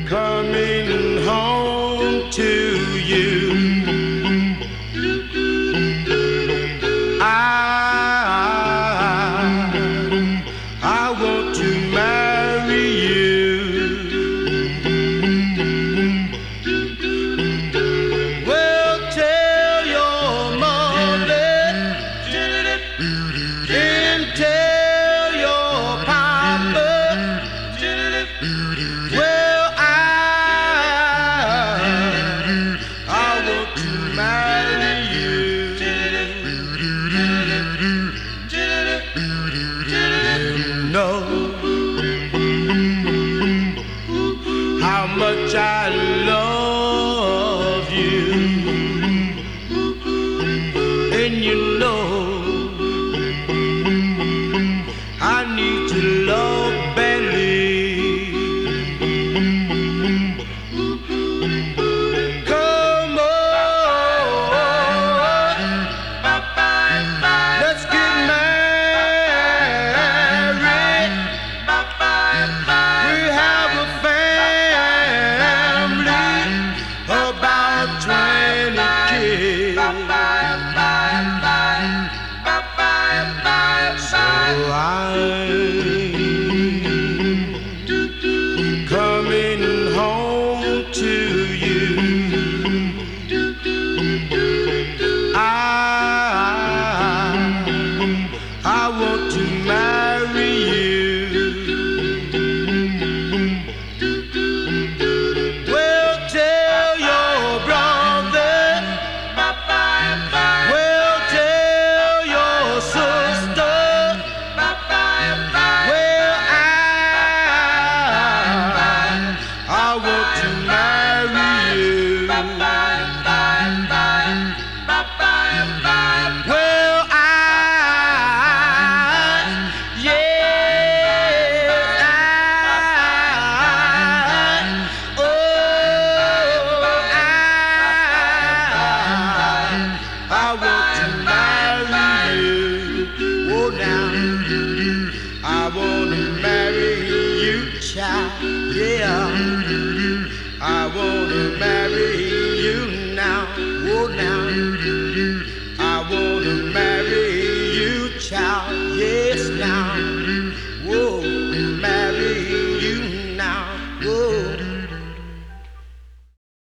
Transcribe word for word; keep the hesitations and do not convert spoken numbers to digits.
coming home to you. I, I want to marry you. Well, tell your mother and tell your papa. Well, I, I want to marry you. You know how much I love you, and you know I need your love badly. Come on, let's get married. We have a family, about twenty kids. So I'm coming home to you. I, I want to marry you. Well, tell your brother. Well, tell your sister. Well, I, I want to